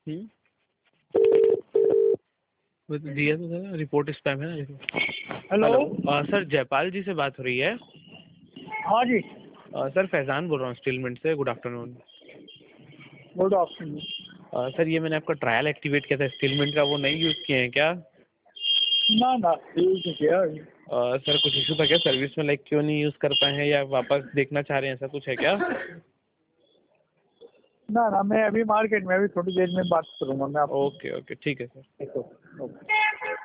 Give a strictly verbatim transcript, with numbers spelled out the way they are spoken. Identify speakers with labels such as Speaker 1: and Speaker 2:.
Speaker 1: हम्म वो तो दिया तो था, रिपोर्ट स्पैम है ना देखो।
Speaker 2: Hello.
Speaker 1: Hello sir, Jaipal ji से बात हो रही है?
Speaker 2: हाँ जी।
Speaker 1: अ, सर फैज़ान बोल रहा हूँ स्टीलमेंट से। Good afternoon.
Speaker 2: Good afternoon.
Speaker 1: Sir ये मैंने आपका ट्रायल एक्टिवेट किया था स्टीलमेंट का, वो नहीं यूज़ किए हैं क्या?
Speaker 2: ना ना यूज नहीं किया।
Speaker 1: अ, सर कुछ इशू था क्या सर्विस में, लाइक क्यों नहीं यूज़ कर पाए हैं, या वापस देखना चाह रहे हैं, ऐसा कुछ है क्या?
Speaker 2: ना ना मैं अभी मार्केट में, अभी थोड़ी देर में बात करूंगा मैं आपको।
Speaker 1: ओके ओके ठीक है सर।
Speaker 2: ओके।